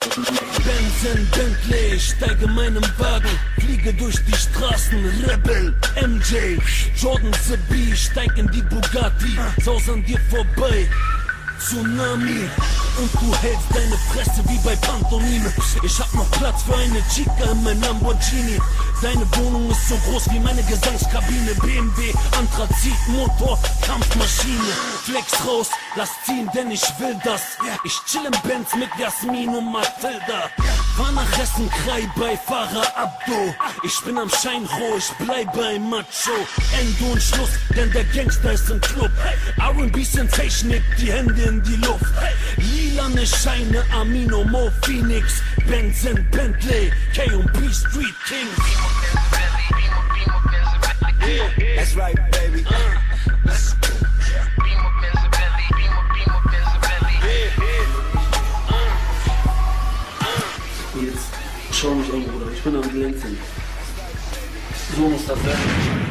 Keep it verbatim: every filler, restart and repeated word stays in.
Benz in Bentley, steige meinem Wagen, fliege durch die Straßen, Rebel, M J, Jordan the B, steig in die Bugatti, saus an dir vorbei, Tsunami. Und du hältst deine Fresse wie bei Pantomime. Ich hab noch Platz für eine Chica in mein Lamborghini. Deine Wohnung ist so groß wie meine Gesangskabine. B M W, Anthrazit, Motor, Kampfmaschine. Flex raus, lass ziehen, denn ich will das. Ich chill im Benz mit Jasmin und Mathilda. Fahr nach Essen, Krei bei Fahrer Abdo. Ich bin am Scheinrohr, ich bleib beim Macho. Ende und Schluss, denn der Gangster ist im Club. R und B Sensation, hebt die Hände in die Luft. Lilane Scheine, Amino, Mo, Phoenix, Benz and Bentley, K und B Street Kings. That's right, baby. Jetzt schau mich an, Bruder, ich bin am Glänzen. So muss das sein.